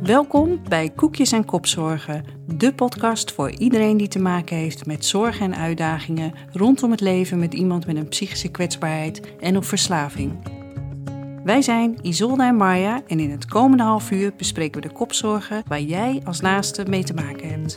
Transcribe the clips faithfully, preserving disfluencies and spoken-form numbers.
Welkom bij Koekjes en Kopzorgen, de podcast voor iedereen die te maken heeft met zorgen en uitdagingen rondom het leven met iemand met een psychische kwetsbaarheid en of verslaving. Wij zijn Isolde en Marja en in het komende half uur bespreken we de kopzorgen waar jij als naaste mee te maken hebt.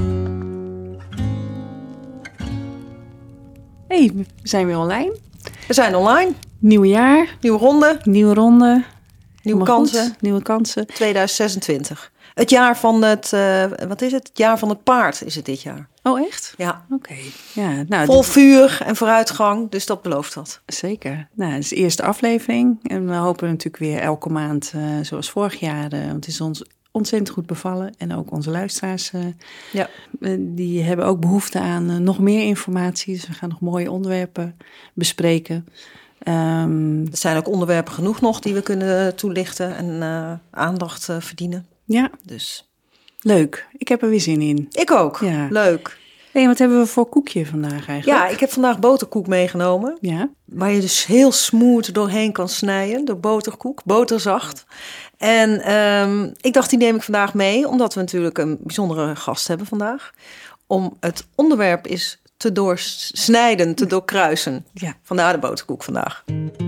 Hey, we zijn weer online. We zijn online. Nieuw jaar. Nieuwe ronde. Nieuwe ronde. Nieuwe kansen. Goed. Nieuwe kansen. tweeduizend zesentwintig. Het jaar van het, uh, wat is het? Het jaar van het paard is het dit jaar. Oh, echt? Ja. Oké. Okay. Ja, nou, vol dit... vuur en vooruitgang, dus dat belooft wat. Zeker. Nou, het is de eerste aflevering. En we hopen natuurlijk weer elke maand, uh, zoals vorig jaar, uh, want het is ons ontzettend goed bevallen. En ook onze luisteraars, uh, ja. uh, die hebben ook behoefte aan uh, nog meer informatie. Dus we gaan nog mooie onderwerpen bespreken. Um, er zijn ook onderwerpen genoeg nog die we kunnen toelichten en uh, aandacht uh, verdienen. Ja, dus leuk. Ik heb er weer zin in. Ik ook. Ja. Leuk. Hey, wat hebben we voor koekje vandaag eigenlijk? Ja, ik heb vandaag boterkoek meegenomen. Ja. Waar je dus heel smooth doorheen kan snijden. Door boterkoek, boterzacht. En um, ik dacht, die neem ik vandaag mee. Omdat we natuurlijk een bijzondere gast hebben vandaag. Om het onderwerp is te doorsnijden, te doorkruisen. Ja. Vandaar de boterkoek vandaag.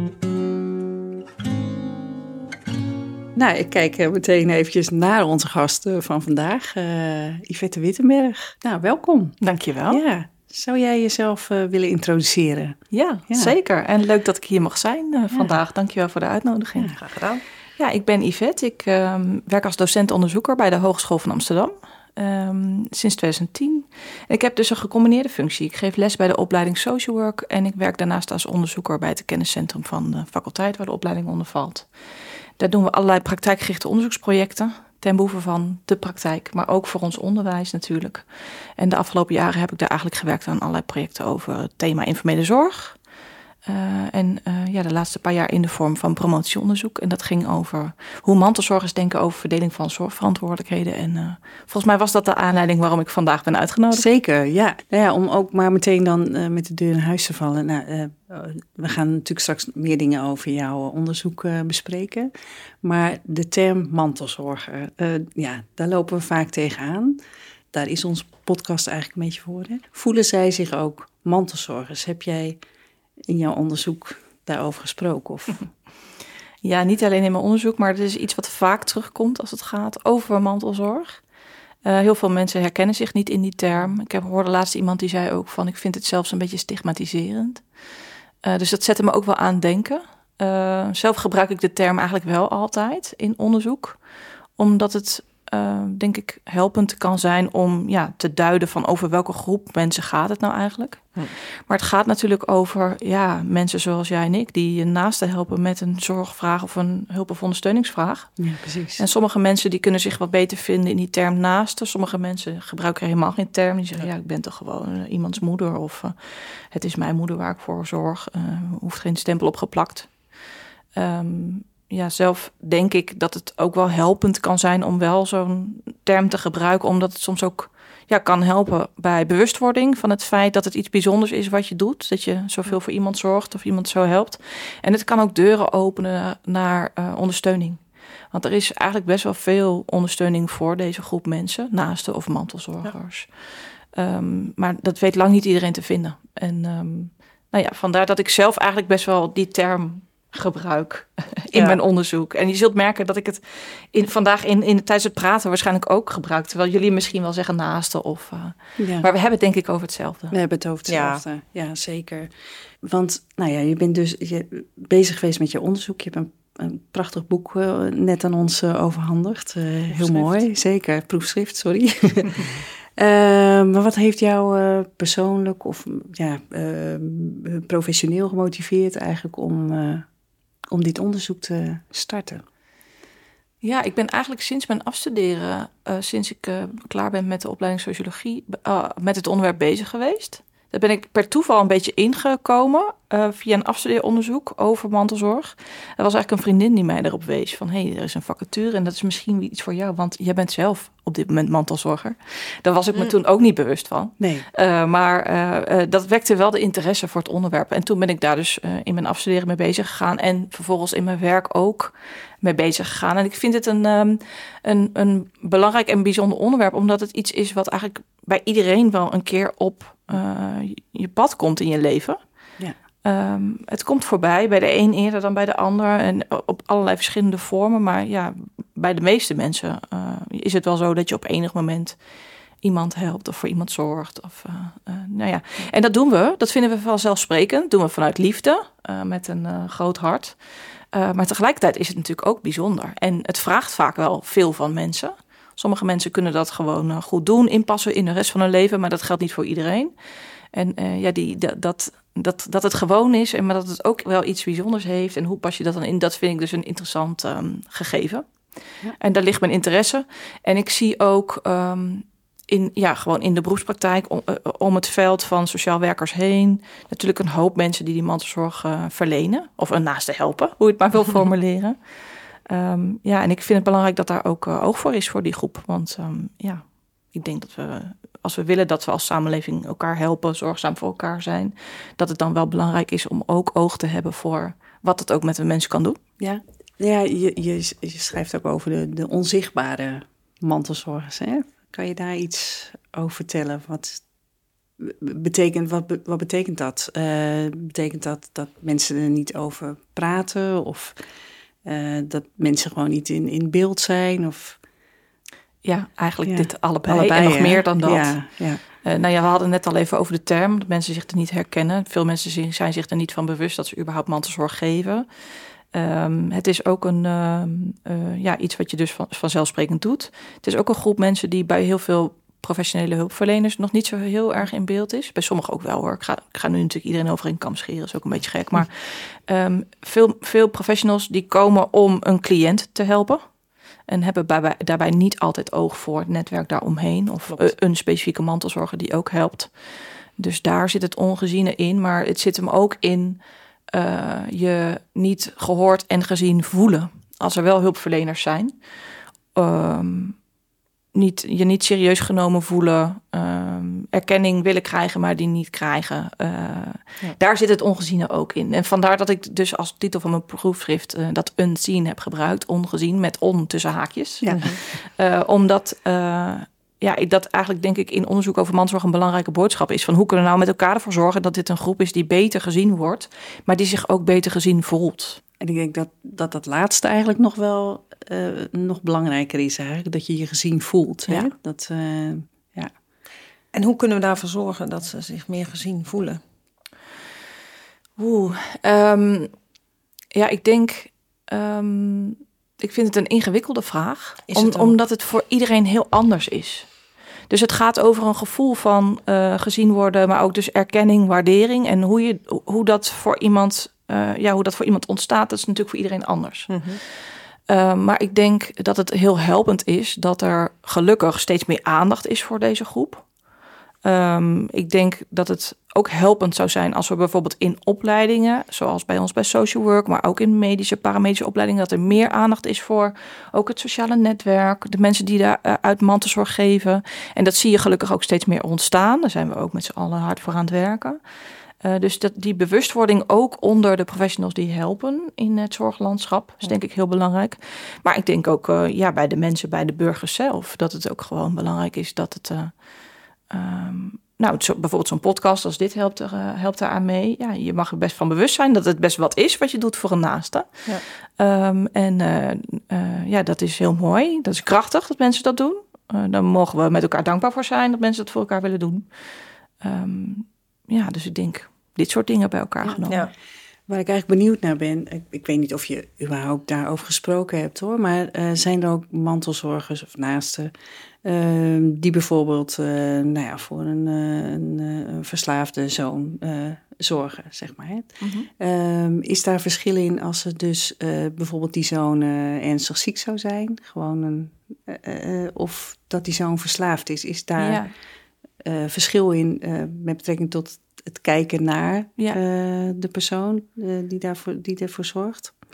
Nou, ik kijk meteen eventjes naar onze gasten van vandaag. Uh, Yvette Wittenberg. Nou, welkom. Dankjewel. Ja. Zou jij jezelf uh, willen introduceren? Ja, ja, zeker. En leuk dat ik hier mag zijn uh, vandaag. Ja. Dankjewel voor de uitnodiging. Ja, graag gedaan. Ja, ik ben Yvette. Ik uh, werk als docent-onderzoeker bij de Hogeschool van Amsterdam. Um, sinds twintig tien. En ik heb dus een gecombineerde functie. Ik geef les bij de opleiding Social Work en ik werk daarnaast als onderzoeker bij het kenniscentrum van de faculteit waar de opleiding onder valt. Daar doen we allerlei praktijkgerichte onderzoeksprojecten ten behoeve van de praktijk, maar ook voor ons onderwijs natuurlijk. En de afgelopen jaren heb ik daar eigenlijk gewerkt aan allerlei projecten over het thema informele zorg. Uh, en uh, ja, de laatste paar jaar in de vorm van promotieonderzoek. En dat ging over hoe mantelzorgers denken over verdeling van zorgverantwoordelijkheden. En uh, volgens mij was dat de aanleiding waarom ik vandaag ben uitgenodigd. Zeker, ja. Nou ja, om ook maar meteen dan uh, met de deur in huis te vallen. Nou, uh, we gaan natuurlijk straks meer dingen over jouw onderzoek uh, bespreken. Maar de term mantelzorger, uh, ja, daar lopen we vaak tegenaan. Daar is onze podcast eigenlijk een beetje voor. Hè? Voelen zij zich ook mantelzorgers? Heb jij in jouw onderzoek daarover gesproken? Of? Ja, niet alleen in mijn onderzoek, maar het is iets wat vaak terugkomt als het gaat over mantelzorg. Uh, heel veel mensen herkennen zich niet in die term. Ik heb, hoorde laatst iemand die zei ook van, ik vind het zelfs een beetje stigmatiserend. Uh, dus dat zette me ook wel aan het denken. Uh, zelf gebruik ik de term eigenlijk wel altijd in onderzoek, omdat het Uh, denk ik helpend kan zijn om ja, te duiden van over welke groep mensen gaat het nou eigenlijk. Hm. Maar het gaat natuurlijk over ja, mensen zoals jij en ik die je naasten helpen met een zorgvraag of een hulp- of ondersteuningsvraag. Ja, precies. En sommige mensen die kunnen zich wat beter vinden in die term naasten. Sommige mensen gebruiken helemaal geen term. Die zeggen ja, ja ik ben toch gewoon uh, iemands moeder of uh, het is mijn moeder waar ik voor zorg. Uh, hoeft geen stempel opgeplakt. Um, Ja, zelf denk ik dat het ook wel helpend kan zijn om wel zo'n term te gebruiken, omdat het soms ook ja, kan helpen bij bewustwording van het feit dat het iets bijzonders is wat je doet. Dat je zoveel voor iemand zorgt of iemand zo helpt. En het kan ook deuren openen naar uh, ondersteuning. Want er is eigenlijk best wel veel ondersteuning voor deze groep mensen, naasten of mantelzorgers. Ja. Um, maar dat weet lang niet iedereen te vinden. En um, nou ja, vandaar dat ik zelf eigenlijk best wel die term gebruik in ja. mijn onderzoek. En je zult merken dat ik het in, vandaag in, in, tijdens het praten waarschijnlijk ook gebruik. Terwijl jullie misschien wel zeggen naasten. Of, uh, ja. Maar we hebben het denk ik over hetzelfde. We hebben het over hetzelfde, ja, ja zeker. Want nou ja, je bent dus je bezig geweest met je onderzoek. Je hebt een, een prachtig boek uh, net aan ons uh, overhandigd. Uh, heel mooi, zeker. Proefschrift, sorry. Uh, maar wat heeft jou uh, persoonlijk of ja, uh, professioneel gemotiveerd eigenlijk om, uh, om dit onderzoek te starten? Ja, ik ben eigenlijk sinds mijn afstuderen, uh, sinds ik uh, klaar ben met de opleiding sociologie, uh, met het onderwerp bezig geweest. Daar ben ik per toeval een beetje ingekomen uh, via een afstudeeronderzoek over mantelzorg. Er was eigenlijk een vriendin die mij erop wees van, hé, hey, er is een vacature en dat is misschien iets voor jou, want jij bent zelf op dit moment mantelzorger. Daar was ik me mm. toen ook niet bewust van. Nee. Uh, maar uh, uh, dat wekte wel de interesse voor het onderwerp. En toen ben ik daar dus uh, in mijn afstuderen mee bezig gegaan. En vervolgens in mijn werk ook mee bezig gegaan. En ik vind het een, um, een, een belangrijk en bijzonder onderwerp. Omdat het iets is wat eigenlijk bij iedereen wel een keer op uh, je pad komt in je leven. Ja. Um, het komt voorbij, bij de een eerder dan bij de ander. En op allerlei verschillende vormen. Maar ja, bij de meeste mensen uh, is het wel zo dat je op enig moment iemand helpt of voor iemand zorgt. Of, uh, uh, nou ja. En dat doen we, dat vinden we vanzelfsprekend. Dat doen we vanuit liefde, uh, met een uh, groot hart. Uh, maar tegelijkertijd is het natuurlijk ook bijzonder. En het vraagt vaak wel veel van mensen. Sommige mensen kunnen dat gewoon uh, goed doen, inpassen in de rest van hun leven. Maar dat geldt niet voor iedereen. En uh, ja, die, dat, dat, dat, dat het gewoon is, en maar dat het ook wel iets bijzonders heeft. En hoe pas je dat dan in? Dat vind ik dus een interessant um, gegeven. Ja. En daar ligt mijn interesse. En ik zie ook um, in, ja, gewoon in de beroepspraktijk om, uh, om het veld van sociaal werkers heen natuurlijk een hoop mensen die die mantelzorg uh, verlenen. Of een naaste helpen, hoe je het maar wil formuleren. Um, ja, en ik vind het belangrijk dat daar ook uh, oog voor is voor die groep. Want um, ja, ik denk dat we, als we willen dat we als samenleving elkaar helpen, zorgzaam voor elkaar zijn, dat het dan wel belangrijk is om ook oog te hebben voor wat het ook met een mens kan doen. Ja, ja je, je, je schrijft ook over de, de onzichtbare mantelzorgers. Hè? Kan je daar iets over vertellen? Wat betekent, wat, wat betekent dat? Uh, betekent dat dat mensen er niet over praten? Of uh, dat mensen gewoon niet in, in beeld zijn? Of Ja, eigenlijk ja. dit allebei, allebei en nog hè? meer dan dat. Ja, ja. Uh, nou ja, we hadden net al even over de term, dat mensen zich er niet herkennen. Veel mensen zijn zich er niet van bewust dat ze überhaupt mantelzorg geven. Um, het is ook een, uh, uh, ja, iets wat je dus van, vanzelfsprekend doet. Het is ook een groep mensen die bij heel veel professionele hulpverleners nog niet zo heel erg in beeld is. Bij sommigen ook wel hoor. Ik ga, ik ga nu natuurlijk iedereen over een kam scheren, is ook een beetje gek. Maar um, veel, veel professionals die komen om een cliënt te helpen. En hebben daarbij, daarbij niet altijd oog voor het netwerk daaromheen. Of uh, een specifieke mantelzorger die ook helpt. Dus daar zit het ongeziene in. Maar het zit hem ook in uh, je niet gehoord en gezien voelen. Als er wel hulpverleners zijn. Um, niet, je niet serieus genomen voelen. Um, erkenning willen krijgen, maar die niet krijgen. Uh, ja. Daar zit het ongeziene ook in. En vandaar dat ik dus als titel van mijn proefschrift uh, dat unseen heb gebruikt. Ongezien met on tussen haakjes. Ja. Uh, omdat uh, ja, dat eigenlijk denk ik in onderzoek over mantelzorg een belangrijke boodschap is. Van hoe kunnen we nou met elkaar ervoor zorgen dat dit een groep is die beter gezien wordt. Maar die zich ook beter gezien voelt. En ik denk dat dat, dat laatste eigenlijk nog wel uh, nog belangrijker is eigenlijk. Dat je je gezien voelt. Hè? Ja. Dat, uh, ja. En hoe kunnen we daarvoor zorgen dat ze zich meer gezien voelen? Oeh, um, ja, ik denk... Um, ik vind het een ingewikkelde vraag. Is het om, omdat het voor iedereen heel anders is. Dus het gaat over een gevoel van uh, gezien worden, maar ook dus erkenning, waardering. En hoe, je, hoe, dat, voor iemand, uh, ja, hoe dat voor iemand ontstaat, dat is natuurlijk voor iedereen anders. Mm-hmm. Uh, maar ik denk dat het heel helpend is dat er gelukkig steeds meer aandacht is voor deze groep. Um, ik denk dat het ook helpend zou zijn als we bijvoorbeeld in opleidingen, zoals bij ons bij social work, maar ook in medische, paramedische opleidingen, dat er meer aandacht is voor ook het sociale netwerk, de mensen die daar uh, uit mantelzorg geven. En dat zie je gelukkig ook steeds meer ontstaan. Daar zijn we ook met z'n allen hard voor aan het werken. Uh, dus dat, die bewustwording ook onder de professionals die helpen in het zorglandschap is denk ik heel belangrijk. Maar ik denk ook uh, ja, bij de mensen, bij de burgers zelf, dat het ook gewoon belangrijk is dat het... Uh, Um, nou, zo, bijvoorbeeld zo'n podcast als dit helpt, er, uh, helpt daar aan mee. Ja, je mag er best van bewust zijn dat het best wat is wat je doet voor een naaste. Ja. Um, en uh, uh, ja, dat is heel mooi. Dat is krachtig dat mensen dat doen. Uh, daar mogen we met elkaar dankbaar voor zijn dat mensen dat voor elkaar willen doen. Um, ja, dus ik denk dit soort dingen bij elkaar ja, genomen. Ja. Waar ik eigenlijk benieuwd naar ben, ik, ik weet niet of je überhaupt daarover gesproken hebt hoor, maar uh, zijn er ook mantelzorgers of naasten uh, die bijvoorbeeld uh, nou ja, voor een, uh, een, een verslaafde zoon uh, zorgen, zeg maar. Hè? Mm-hmm. Uh, is daar verschil in als er dus uh, bijvoorbeeld die zoon uh, ernstig ziek zou zijn, gewoon een, uh, uh, of dat die zoon verslaafd is? Is daar ja. uh, verschil in uh, met betrekking tot het kijken naar ja. uh, de persoon uh, die, daarvoor, die ervoor zorgt?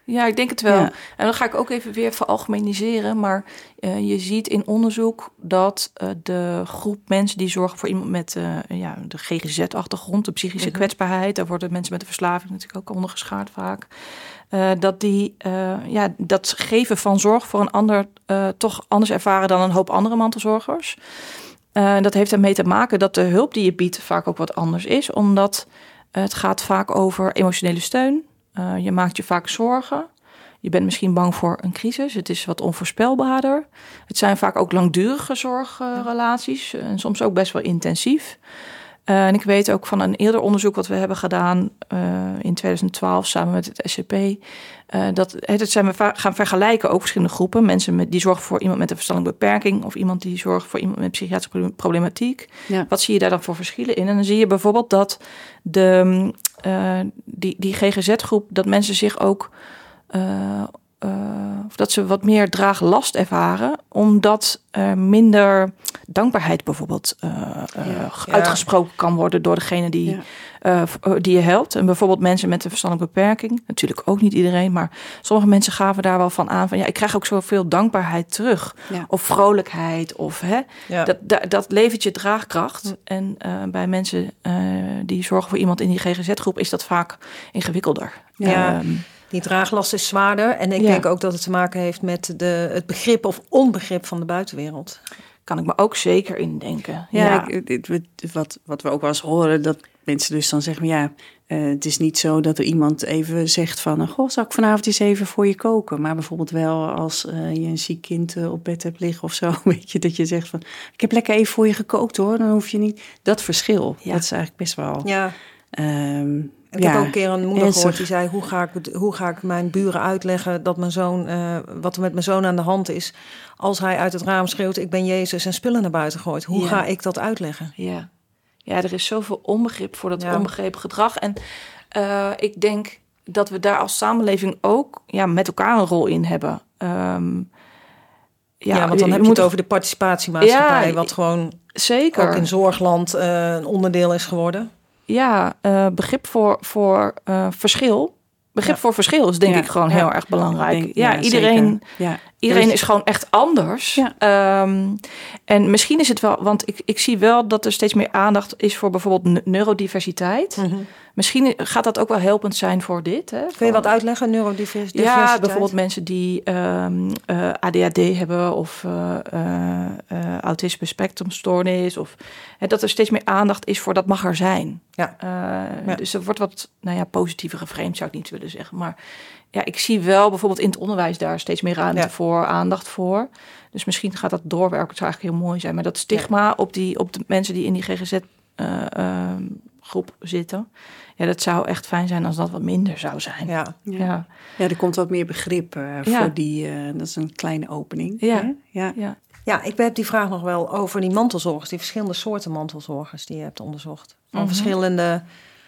Ja, ik denk het wel. Ja. En dan ga ik ook even weer veralgemeniseren. Maar uh, je ziet in onderzoek dat uh, de groep mensen die zorgen voor iemand met uh, ja, de G G Z-achtergrond, de psychische mm-hmm. kwetsbaarheid, daar worden mensen met een verslaving natuurlijk ook ondergeschaard vaak. Uh, dat die uh, ja, dat geven van zorg voor een ander uh, toch anders ervaren dan een hoop andere mantelzorgers. Uh, dat heeft ermee te maken dat de hulp die je biedt vaak ook wat anders is, omdat uh, het gaat vaak over emotionele steun. Uh, je maakt je vaak zorgen. Je bent misschien bang voor een crisis. Het is wat onvoorspelbaarder. Het zijn vaak ook langdurige zorgrelaties. Uh, en soms ook best wel intensief. Uh, en ik weet ook van een eerder onderzoek wat we hebben gedaan uh, in twintig twaalf samen met het S C P. Uh, dat het zijn we va- gaan vergelijken ook verschillende groepen. Mensen met, die zorgen voor iemand met een verstandelijke beperking of iemand die zorgt voor iemand met psychiatrische problematiek. Ja. Wat zie je daar dan voor verschillen in? En dan zie je bijvoorbeeld dat de, uh, die, die G G Z-groep, dat mensen zich ook uh, uh, of dat ze wat meer draaglast ervaren, omdat er minder dankbaarheid bijvoorbeeld uh, uh, ja. uitgesproken kan worden door degene die, ja. uh, die je helpt. En bijvoorbeeld mensen met een verstandelijke beperking, natuurlijk ook niet iedereen, maar sommige mensen gaven daar wel van aan van ja, ik krijg ook zoveel dankbaarheid terug. Ja. Of vrolijkheid. Of hè, ja. dat, dat, dat levert je draagkracht. Ja. En uh, bij mensen uh, die zorgen voor iemand in die G G Z-groep is dat vaak ingewikkelder. Ja. Um, Die draaglast is zwaarder. En ik ja. denk ook dat het te maken heeft met de, het begrip of onbegrip van de buitenwereld. Kan ik me ook zeker indenken. Ja, ja. Ik, wat, wat we ook wel eens horen, dat mensen dus dan zeggen, ja, uh, het is niet zo dat er iemand even zegt van, goh, zal ik vanavond eens even voor je koken? Maar bijvoorbeeld wel als uh, je een ziek kind uh, op bed hebt liggen of zo, weet je, dat je zegt van, ik heb lekker even voor je gekookt hoor, dan hoef je niet. Dat verschil, ja. dat is eigenlijk best wel... Ja. Um, Ik ja, heb ook een keer een moeder ernstig. gehoord die zei, hoe ga, ik, hoe ga ik mijn buren uitleggen dat mijn zoon, uh, wat er met mijn zoon aan de hand is, als hij uit het raam schreeuwt, ik ben Jezus en spullen naar buiten gooit. Hoe ja. ga ik dat uitleggen? Ja. ja, er is zoveel onbegrip voor dat ja. onbegrepen gedrag. En uh, ik denk dat we daar als samenleving ook ja, met elkaar een rol in hebben. Um, ja, ja, want dan je, heb je moet het over de participatiemaatschappij, ja, wat gewoon zeker. ook in zorgland uh, een onderdeel is geworden. Ja, uh, begrip voor, voor uh, verschil. Begrip ja. voor verschil is denk ja. ik gewoon ja. heel erg belangrijk. Denk, ja, ja, iedereen, ja. iedereen dus, is gewoon echt anders. Ja. Um, en misschien is het wel, want ik, ik zie wel dat er steeds meer aandacht is voor bijvoorbeeld neurodiversiteit. Mm-hmm. Misschien gaat dat ook wel helpend zijn voor dit. Hè, Kun je wat uitleggen, neurodiversiteit? Ja, bijvoorbeeld mensen die um, uh, A D H D hebben of uh, uh, uh, autisme spectrumstoornis. Of hè, dat er steeds meer aandacht is voor dat mag er zijn. Ja. Uh, ja. Dus er wordt wat nou ja, positiever geframed, zou ik niet willen zeggen. Maar ja, ik zie wel bijvoorbeeld in het onderwijs daar steeds meer ruimte ja. voor, aandacht voor. Dus misschien gaat dat doorwerken, het zou eigenlijk heel mooi zijn. Maar dat stigma ja. op, die, op de mensen die in die G G Z uh, uh, groep zitten. Ja, dat zou echt fijn zijn als dat wat minder zou zijn. Ja, ja. ja er komt wat meer begrip uh, voor ja. die, uh, dat is een kleine opening. Ja. Hè? Ja. Ja. ja, ik heb die vraag nog wel over die mantelzorgers, die verschillende soorten mantelzorgers die je hebt onderzocht. Van mm-hmm. verschillende,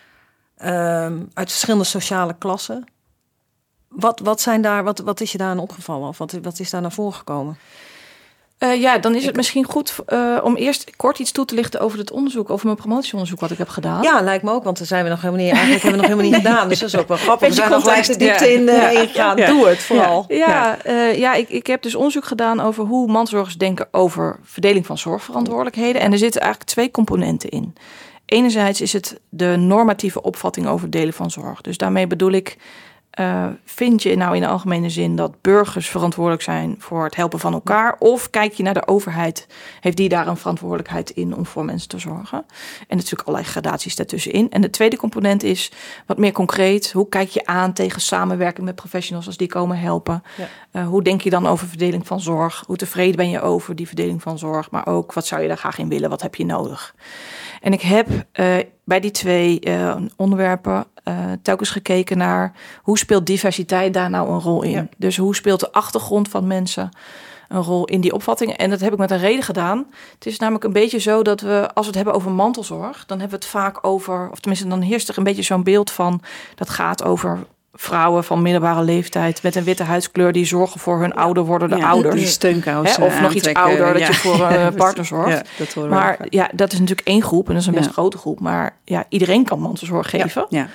um, uit verschillende sociale klassen. Wat, wat, zijn daar, wat, wat is je daarin opgevallen of wat, wat is daar naar voren gekomen? Uh, ja, dan is het ik... misschien goed uh, om eerst kort iets toe te lichten over het onderzoek, over mijn promotieonderzoek wat ik heb gedaan. Ja, lijkt me ook, want daar zijn we nog helemaal niet, eigenlijk hebben we nog helemaal niet gedaan. Dus dat is ook wel grappig. We zijn nog gelijk de diepte ja. in uh, ja. ingegaan. Ja. Doe het vooral. Ja, ja. ja, uh, ja ik, ik heb dus onderzoek gedaan over hoe mantelzorgers denken over verdeling van zorgverantwoordelijkheden. En er zitten eigenlijk twee componenten in. Enerzijds is het de normatieve opvatting over delen van zorg. Dus daarmee bedoel ik, Uh, vind je nou in de algemene zin dat burgers verantwoordelijk zijn voor het helpen van elkaar? Of kijk je naar de overheid? Heeft die daar een verantwoordelijkheid in om voor mensen te zorgen? En natuurlijk allerlei gradaties daartussenin. En de tweede component is wat meer concreet. Hoe kijk je aan tegen samenwerking met professionals als die komen helpen? Ja. Uh, hoe denk je dan over verdeling van zorg? Hoe tevreden ben je over die verdeling van zorg? Maar ook, wat zou je daar graag in willen? Wat heb je nodig? En ik heb uh, bij die twee uh, onderwerpen uh, telkens gekeken naar hoe speelt diversiteit daar nou een rol in. Ja. Dus hoe speelt de achtergrond van mensen een rol in die opvattingen. En dat heb ik met een reden gedaan. Het is namelijk een beetje zo dat we, als we het hebben over mantelzorg, dan hebben we het vaak over, of tenminste dan heerst er een beetje zo'n beeld van, dat gaat over vrouwen van middelbare leeftijd met een witte huidskleur die zorgen voor hun ouder wordende ja, ouders. Die steunkousen Hè, of nog iets ouder, dat ja. je voor een partner zorgt. Ja, dat horen maar we. ja, dat is natuurlijk één groep en dat is een best Ja. grote groep. Maar ja, iedereen kan mantelzorg geven. Ja.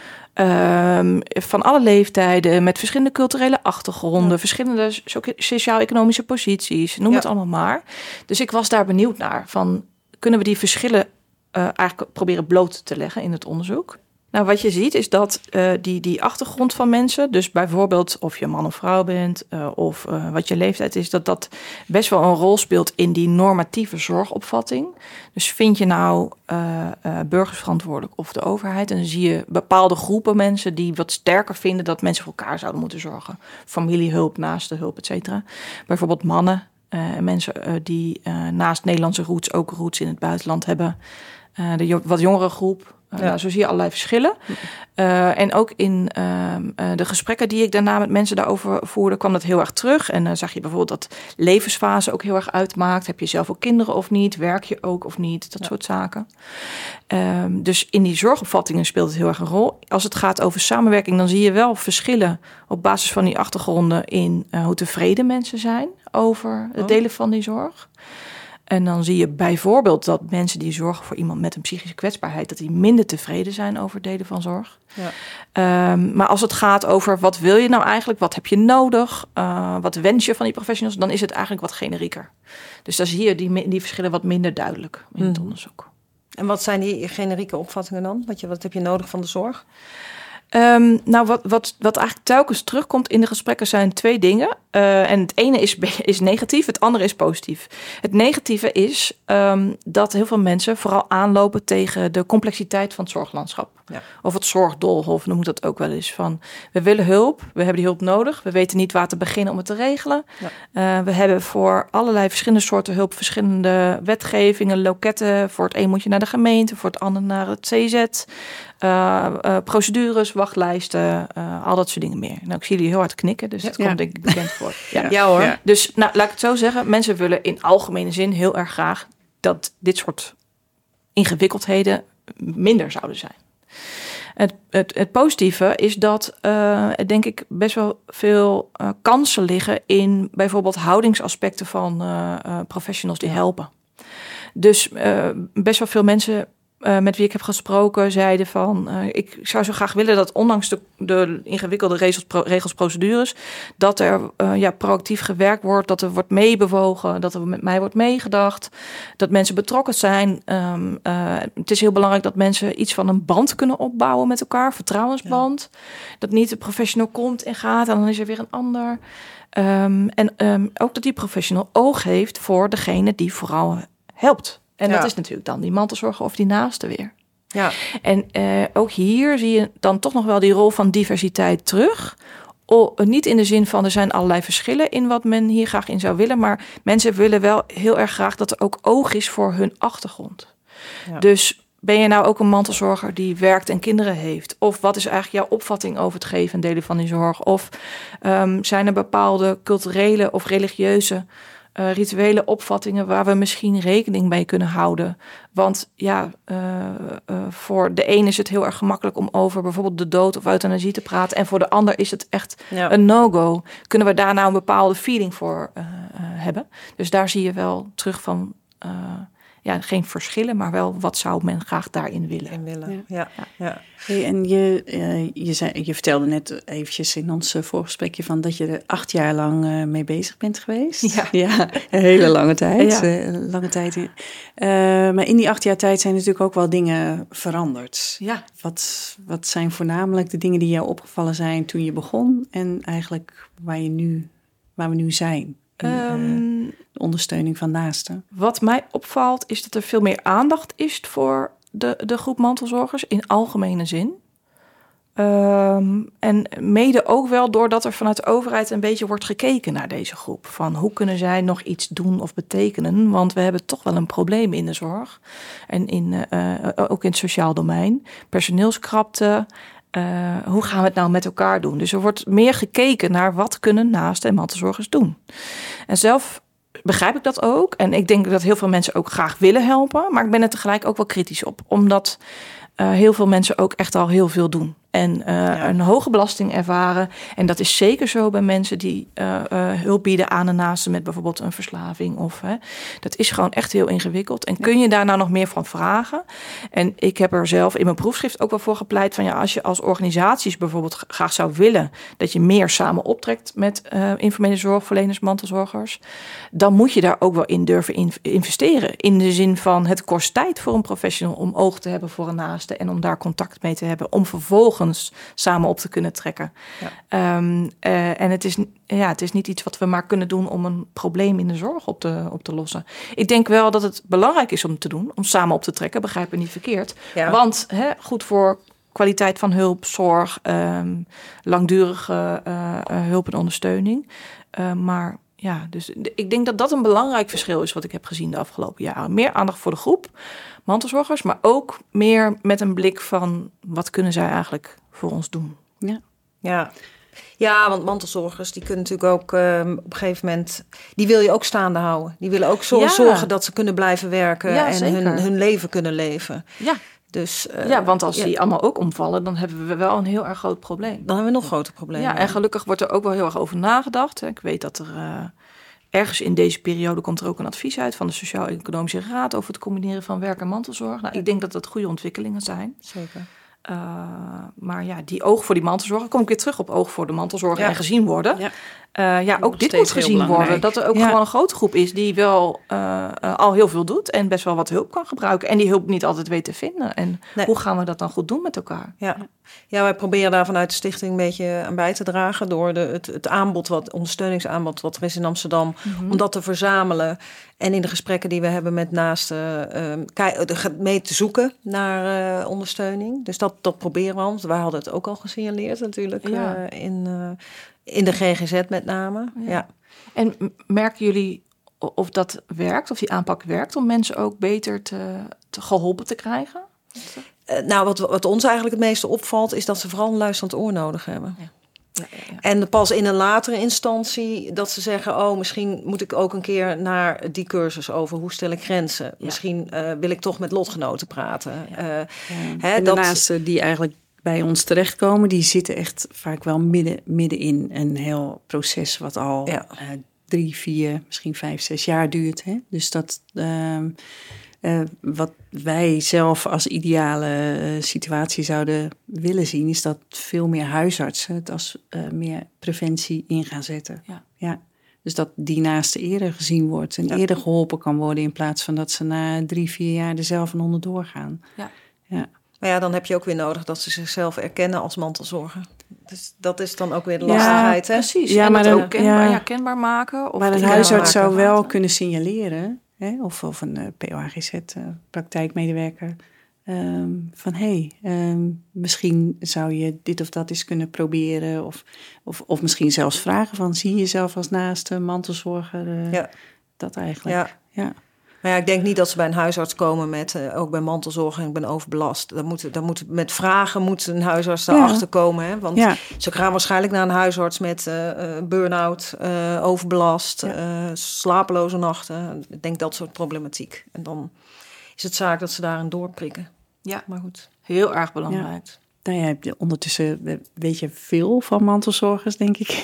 Um, van alle leeftijden, met verschillende culturele achtergronden, Ja. verschillende so- sociaal-economische posities, noem Ja. het allemaal maar. Dus ik was daar benieuwd naar, van kunnen we die verschillen uh, eigenlijk proberen bloot te leggen in het onderzoek? Nou, wat je ziet is dat uh, die, die achtergrond van mensen, dus bijvoorbeeld of je man of vrouw bent uh, of uh, wat je leeftijd is, dat dat best wel een rol speelt in die normatieve zorgopvatting. Dus vind je nou uh, uh, burgers verantwoordelijk of de overheid, en dan zie je bepaalde groepen mensen die wat sterker vinden dat mensen voor elkaar zouden moeten zorgen. Familiehulp, naastenhulp, et cetera. Bijvoorbeeld mannen en uh, mensen uh, die uh, naast Nederlandse roots ook roots in het buitenland hebben. Uh, de jo- wat jongere groep. Uh, ja. Nou, zo zie je allerlei verschillen. Uh, en ook in uh, uh, de gesprekken die ik daarna met mensen daarover voerde, kwam dat heel erg terug. En dan uh, zag je bijvoorbeeld dat levensfase ook heel erg uitmaakt. Heb je zelf ook kinderen of niet? Werk je ook of niet? Dat ja. soort zaken. Uh, dus in die zorgopvattingen speelt het heel erg een rol. Als het gaat over samenwerking, dan zie je wel verschillen op basis van die achtergronden in uh, hoe tevreden mensen zijn over het oh. delen van die zorg. En dan zie je bijvoorbeeld dat mensen die zorgen voor iemand met een psychische kwetsbaarheid, dat die minder tevreden zijn over het delen van zorg. Ja. Um, maar als het gaat over wat wil je nou eigenlijk, wat heb je nodig, uh, wat wens je van die professionals, dan is het eigenlijk wat generieker. Dus dan zie je die, die verschillen wat minder duidelijk in het mm. onderzoek. En wat zijn die generieke opvattingen dan? Wat, je, wat heb je nodig van de zorg? Um, nou, wat, wat, wat eigenlijk telkens terugkomt in de gesprekken zijn twee dingen. Uh, en het ene is, is negatief, het andere is positief. Het negatieve is um, dat heel veel mensen vooral aanlopen tegen de complexiteit van het zorglandschap. Ja. Of het zorgdoolhof, noem ik dat ook wel eens. Van, we willen hulp, we hebben die hulp nodig. We weten niet waar te beginnen om het te regelen. Ja. Uh, we hebben voor allerlei verschillende soorten hulp, verschillende wetgevingen, loketten. Voor het een moet je naar de gemeente, voor het ander naar het C Z. Uh, uh, procedures, wachtlijsten, uh, al dat soort dingen meer. Nou, ik zie jullie heel hard knikken, dus dat ja. komt denk ik bekend voor. Ja, ja hoor. Ja. Dus nou, laat ik het zo zeggen. Mensen willen in algemene zin heel erg graag dat dit soort ingewikkeldheden minder zouden zijn. Het, het, het positieve is dat uh, denk ik best wel veel uh, kansen liggen in bijvoorbeeld houdingsaspecten van uh, uh, professionals die helpen. Dus uh, best wel veel mensen Uh, met wie ik heb gesproken, zeiden van Uh, ik zou zo graag willen dat ondanks de, de ingewikkelde regels, pro, regels, procedures, dat er uh, ja, proactief gewerkt wordt, dat er wordt meebewogen, dat er met mij wordt meegedacht, dat mensen betrokken zijn. Um, uh, het is heel belangrijk dat mensen iets van een band kunnen opbouwen met elkaar, vertrouwensband. Ja. Dat niet de professional komt en gaat en dan is er weer een ander. Um, en um, ook dat die professional oog heeft voor degene die vooral helpt. En ja. dat is natuurlijk dan die mantelzorger of die naaste weer. Ja. En uh, ook hier zie je dan toch nog wel die rol van diversiteit terug. O, niet in de zin van er zijn allerlei verschillen in wat men hier graag in zou willen. Maar mensen willen wel heel erg graag dat er ook oog is voor hun achtergrond. Ja. Dus ben je nou ook een mantelzorger die werkt en kinderen heeft? Of wat is eigenlijk jouw opvatting over het geven en delen van die zorg? Of um, zijn er bepaalde culturele of religieuze Uh, rituele opvattingen waar we misschien rekening mee kunnen houden. Want ja, uh, uh, voor de een is het heel erg gemakkelijk om over bijvoorbeeld de dood of euthanasie te praten. En voor de ander is het echt ja. een no-go. Kunnen we daar nou een bepaalde feeling voor uh, uh, hebben? Dus daar zie je wel terug van Uh, ja, geen verschillen, maar wel wat zou men graag daarin willen. In willen. Ja. Ja. Ja. Ja. Hey, en je, uh, je, zei, je vertelde net eventjes in ons uh, voorgesprekje van dat je er acht jaar lang uh, mee bezig bent geweest. Ja, ja een hele lange tijd. Ja. Uh, lange tijd. Uh, maar in die acht jaar tijd zijn natuurlijk ook wel dingen veranderd. Ja. Wat, wat zijn voornamelijk de dingen die jou opgevallen zijn toen je begon en eigenlijk waar, je nu, waar we nu zijn? Um, uh, de ondersteuning van naasten. Wat mij opvalt is dat er veel meer aandacht is voor de, de groep mantelzorgers in algemene zin. Um, en mede ook wel doordat er vanuit de overheid een beetje wordt gekeken naar deze groep. Van hoe kunnen zij nog iets doen of betekenen? Want we hebben toch wel een probleem in de zorg. En in, uh, ook in het sociaal domein. Personeelskrapte. Uh, hoe gaan we het nou met elkaar doen? Dus er wordt meer gekeken naar wat kunnen naasten en mantelzorgers doen. En zelf begrijp ik dat ook. En ik denk dat heel veel mensen ook graag willen helpen. Maar ik ben er tegelijk ook wel kritisch op. Omdat uh, heel veel mensen ook echt al heel veel doen. En uh, ja. een hoge belasting ervaren. En dat is zeker zo bij mensen die uh, uh, hulp bieden aan een naaste met bijvoorbeeld een verslaving. Of, hè, dat is gewoon echt heel ingewikkeld. En kun je daar nou nog meer van vragen? En ik heb er zelf in mijn proefschrift ook wel voor gepleit van ja, als je als organisaties bijvoorbeeld graag zou willen dat je meer samen optrekt met uh, informele zorgverleners, mantelzorgers, dan moet je daar ook wel in durven in investeren. In de zin van het kost tijd voor een professional om oog te hebben voor een naaste en om daar contact mee te hebben, om vervolgens samen op te kunnen trekken. Ja. Um, uh, en het is, ja, het is niet iets wat we maar kunnen doen om een probleem in de zorg op te, op te lossen. Ik denk wel dat het belangrijk is om te doen, om samen op te trekken, begrijp me niet verkeerd. Ja. Want hè, goed voor kwaliteit van hulp, zorg, um, langdurige uh, uh, hulp en ondersteuning. Uh, maar ja, dus ik denk dat dat een belangrijk verschil is wat ik heb gezien de afgelopen jaren. Meer aandacht voor de groep mantelzorgers, maar ook meer met een blik van wat kunnen zij eigenlijk voor ons doen. Ja, ja. Ja, want mantelzorgers die kunnen natuurlijk ook um, op een gegeven moment, die wil je ook staande houden. Die willen ook zo ja. zorgen dat ze kunnen blijven werken ja, en hun, hun leven kunnen leven. Ja. Dus, uh, ja, want als ja. die allemaal ook omvallen, dan hebben we wel een heel erg groot probleem. Dan hebben we nog groter problemen. Ja, en gelukkig wordt er ook wel heel erg over nagedacht. Ik weet dat er uh, ergens in deze periode komt er ook een advies uit van de Sociaal-Economische Raad over het combineren van werk en mantelzorg. Nou, ik denk dat dat goede ontwikkelingen zijn. Zeker. Uh, maar ja, die oog voor die mantelzorg, dan kom ik weer terug op oog voor de mantelzorg ja. en gezien worden. Ja, uh, ja ook dit moet gezien worden. Dat er ook ja. gewoon een grote groep is die wel uh, uh, al heel veel doet en best wel wat hulp kan gebruiken. En die hulp niet altijd weet te vinden. En nee. hoe gaan we dat dan goed doen met elkaar? Ja. Ja, wij proberen daar vanuit de stichting een beetje aan bij te dragen door de, het, het aanbod, wat ondersteuningsaanbod wat er is in Amsterdam, mm-hmm. om dat te verzamelen en in de gesprekken die we hebben met naasten uh, mee te zoeken naar uh, ondersteuning. Dus dat, dat proberen we, want wij hadden het ook al gesignaleerd natuurlijk ja. uh, in, uh, in de G G Z met name. Ja. Ja. En merken jullie of dat werkt, of die aanpak werkt om mensen ook beter te, te geholpen te krijgen? Uh, nou, wat, wat ons eigenlijk het meeste opvalt, is dat ze vooral een luisterend oor nodig hebben. Ja. Ja, ja, ja. En pas in een latere instantie dat ze zeggen, oh, misschien moet ik ook een keer naar die cursus over hoe stel ik grenzen. Ja. Misschien uh, wil ik toch met lotgenoten praten. Ja. Uh, ja. Hè, en daarnaast dat... die eigenlijk bij ons terechtkomen, die zitten echt vaak wel midden, midden in een heel proces wat al ja. uh, drie, vier, misschien vijf, zes jaar duurt. Hè? Dus dat... Uh, Uh, wat wij zelf als ideale uh, situatie zouden willen zien, is dat veel meer huisartsen het als uh, meer preventie in gaan zetten. Ja. Ja. Dus dat die naaste eerder gezien wordt en ja. eerder geholpen kan worden, in plaats van dat ze na drie, vier jaar er zelf en onderdoor gaan. Ja. Ja. Maar ja, dan heb je ook weer nodig dat ze zichzelf erkennen als mantelzorger. Dus dat is dan ook weer de lastigheid. Ja, hè? Precies. Ja, en maar dat ook kenbaar, ja. Ja, kenbaar maken. Of maar een huisarts zou wel maken. kunnen signaleren, hè, of, of een uh, P O H G Z-praktijkmedewerker, uh, um, van hé, hey, um, misschien zou je dit of dat eens kunnen proberen. Of, of, of misschien zelfs vragen van, zie je jezelf als naaste mantelzorger? Uh, ja. Dat eigenlijk, ja. ja. Maar ja, ik denk niet dat ze bij een huisarts komen met, uh, ook bij mantelzorg en ik ben overbelast. Dan moet, dan moet, met vragen moet een huisarts daarachter ja. komen. Hè? Want ja. ze gaan waarschijnlijk naar een huisarts met uh, burn-out, uh, overbelast, ja. uh, slapeloze nachten. Ik denk dat soort problematiek. En dan is het zaak dat ze daarin doorprikken. Ja, maar goed. Heel erg belangrijk. Ja. Nou ja, ondertussen weet je veel van mantelzorgers, denk ik.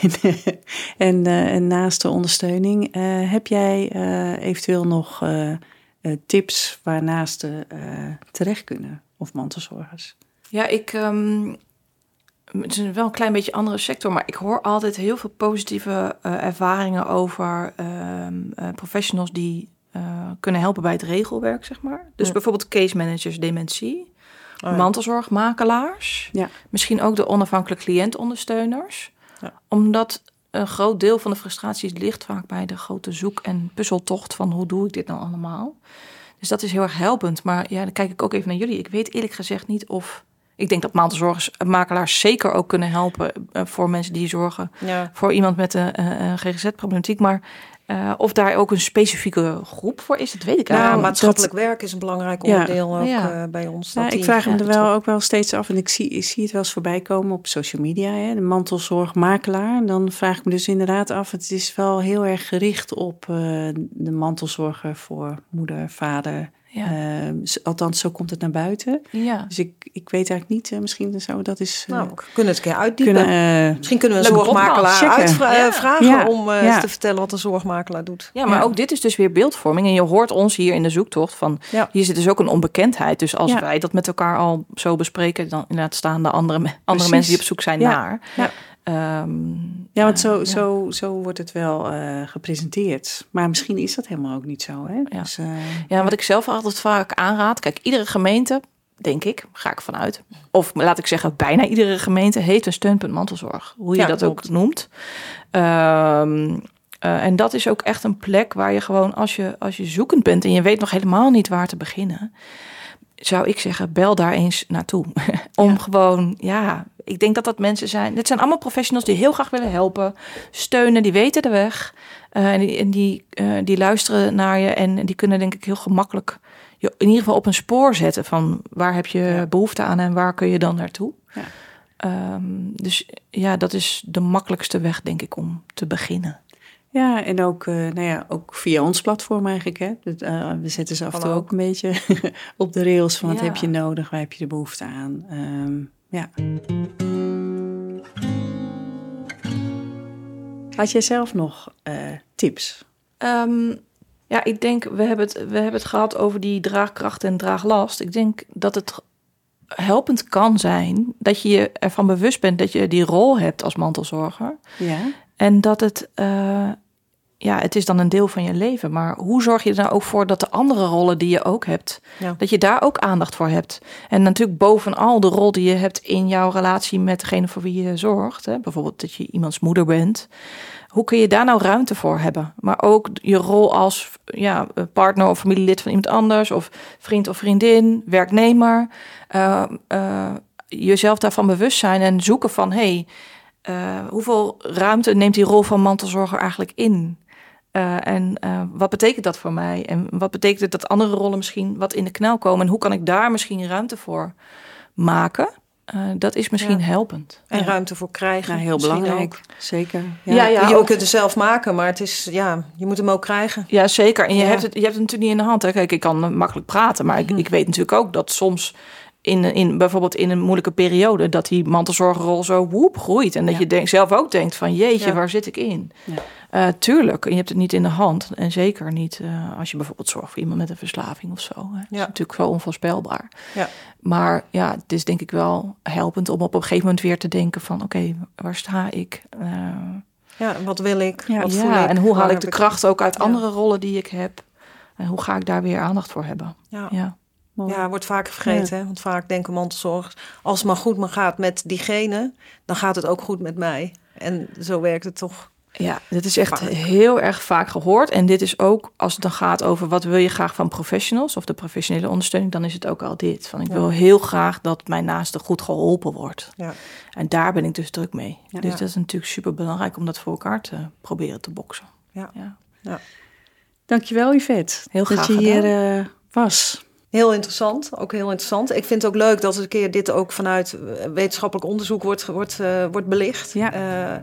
en, uh, en naast de ondersteuning, uh, heb jij uh, eventueel nog uh, uh, tips waar naasten uh, terecht kunnen, of mantelzorgers? Ja, ik... Um, het is wel een klein beetje een andere sector, maar ik hoor altijd heel veel positieve uh, ervaringen over uh, uh, professionals die uh, kunnen helpen bij het regelwerk, zeg maar. Dus ja. bijvoorbeeld case managers dementie. Oh ja. Mantelzorgmakelaars, ja. misschien ook de onafhankelijk cliëntondersteuners. Ja. Omdat een groot deel van de frustraties ligt vaak bij de grote zoek- en puzzeltocht van hoe doe ik dit nou allemaal. Dus dat is heel erg helpend. Maar ja, dan kijk ik ook even naar jullie. Ik weet eerlijk gezegd niet of... Ik denk dat mantelzorgmakelaars zeker ook kunnen helpen uh, voor mensen die zorgen ja. voor iemand met een, een G G Z-problematiek. Maar uh, of daar ook een specifieke groep voor is, dat weet ik eigenlijk nou, niet. Maatschappelijk dat... werk is een belangrijk onderdeel ja. ook ja. Uh, bij ons. Ja, ik vraag hem er wel ook wel steeds af. En ik zie, ik zie het wel eens voorbij komen op social media. Hè, de mantelzorgmakelaar. En dan vraag ik me dus inderdaad af. Het is wel heel erg gericht op uh, de mantelzorger voor moeder, vader... Ja. Uh, althans, zo komt het naar buiten. Ja. Dus ik, ik weet eigenlijk niet, uh, misschien zou dat is. Uh, nou, we kunnen het een keer uitdiepen. Kunnen, uh, misschien kunnen we een zorgmakelaar uitvragen ja. om uh, ja. te vertellen wat een zorgmakelaar doet. Ja, maar ja. ook dit is dus weer beeldvorming. En je hoort ons hier in de zoektocht van, ja. hier zit dus ook een onbekendheid. Dus als ja. wij dat met elkaar al zo bespreken, dan inderdaad staan de andere, me- andere mensen die op zoek zijn ja. naar. Ja. Um, ja, want zo, ja. zo, zo wordt het wel uh, gepresenteerd. Maar misschien is dat helemaal ook niet zo. Hè? Ja. Dus, uh, ja, wat ik zelf altijd vaak aanraad. Kijk, iedere gemeente, denk ik, ga ik vanuit. Of laat ik zeggen, bijna iedere gemeente heeft een steunpunt mantelzorg. Hoe je ja, dat klopt. ook noemt. Um, uh, en dat is ook echt een plek waar je gewoon, als je, als je zoekend bent en je weet nog helemaal niet waar te beginnen, zou ik zeggen, bel daar eens naartoe. Om ja. gewoon, ja, ik denk dat dat mensen zijn. Dit zijn allemaal professionals die heel graag willen helpen, steunen, die weten de weg. Uh, en die, en die, uh, die luisteren naar je en die kunnen denk ik heel gemakkelijk je in ieder geval op een spoor zetten van waar heb je ja. behoefte aan en waar kun je dan naartoe. Ja. Um, dus ja, dat is de makkelijkste weg denk ik om te beginnen. Ja, en ook, uh, nou ja, ook via ons platform eigenlijk. Hè? Dat, uh, we zetten ze af en toe ook een beetje op de rails van wat ja. heb je nodig, waar heb je de behoefte aan. Um, ja. Had jij zelf nog uh, tips? Um, ja, ik denk, we hebben, het, we hebben het gehad over die draagkracht en draaglast. Ik denk dat het helpend kan zijn dat je je ervan bewust bent dat je die rol hebt als mantelzorger. Ja. En dat het, uh, ja, het is dan een deel van je leven. Maar hoe zorg je er nou ook voor dat de andere rollen die je ook hebt, ja. dat je daar ook aandacht voor hebt? En natuurlijk bovenal de rol die je hebt in jouw relatie met degene voor wie je zorgt. Hè? Bijvoorbeeld dat je iemands moeder bent. Hoe kun je daar nou ruimte voor hebben? Maar ook je rol als ja, partner of familielid van iemand anders, of vriend of vriendin, werknemer. Uh, uh, jezelf daarvan bewust zijn en zoeken van, hey, Uh, hoeveel ruimte neemt die rol van mantelzorger eigenlijk in? Uh, en uh, wat betekent dat voor mij? En wat betekent het dat andere rollen misschien wat in de knel komen? En hoe kan ik daar misschien ruimte voor maken? Uh, dat is misschien ja. helpend. En ja. ruimte voor krijgen. Ja, heel belangrijk. Ook. Zeker. Ja, ja, ja, je ook kunt het zelf maken, maar het is, ja, je moet hem ook krijgen. Ja, zeker. En je, ja. hebt, het, je hebt het natuurlijk niet in de hand. Hè? Kijk, ik kan makkelijk praten, maar ik, hm. ik weet natuurlijk ook dat soms In, in, bijvoorbeeld in een moeilijke periode, dat die mantelzorgerrol zo woep groeit. En dat ja. je denk, zelf ook denkt van, jeetje, ja. waar zit ik in? Ja. Uh, tuurlijk, je hebt het niet in de hand. En zeker niet uh, als je bijvoorbeeld zorgt voor iemand met een verslaving of zo. Hè. Dat ja. is natuurlijk zo onvoorspelbaar. Ja. Maar ja, het is denk ik wel helpend om op een gegeven moment weer te denken van, oké, okay, waar sta ik? Uh, ja, wat wil ik? Ja, wat ja, voel ik? En hoe haal ik de ik... kracht ook uit ja. andere rollen die ik heb? En hoe ga ik daar weer aandacht voor hebben? Ja. ja. Ja, wordt vaak vergeten. Ja. Hè? Want vaak denken mantelzorgers, als het maar goed maar gaat met diegene, dan gaat het ook goed met mij. En zo werkt het toch. Ja, dit is echt vaak. heel erg vaak gehoord. En dit is ook, als het dan gaat over wat wil je graag van professionals of de professionele ondersteuning, dan is het ook al dit. Van ik ja. wil heel graag dat mijn naaste goed geholpen wordt. Ja. En daar ben ik dus druk mee. Ja. Dus dat is natuurlijk super belangrijk om dat voor elkaar te proberen te boksen. Ja. Ja. Ja. Dankjewel, Yvette. Heel graag dat je gedaan. hier uh, was. Heel interessant, ook heel interessant. Ik vind het ook leuk dat een keer dit ook vanuit wetenschappelijk onderzoek wordt, wordt, uh, wordt belicht. Ja. Uh,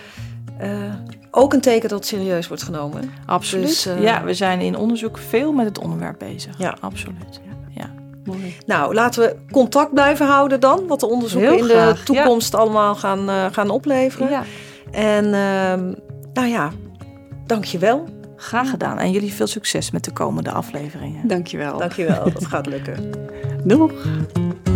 uh, ook een teken dat het serieus wordt genomen. Absoluut. Dus, uh, ja, we zijn in onderzoek veel met het onderwerp bezig. Ja. Absoluut. Ja. Ja. Mooi. Nou, laten we contact blijven houden dan. Wat de onderzoeken heel in graag. de toekomst ja. allemaal gaan, uh, gaan opleveren. Ja. En uh, nou ja, dank je wel. Graag gedaan. En jullie veel succes met de komende afleveringen. Dankjewel. Dankjewel, dat gaat lukken. Doeg.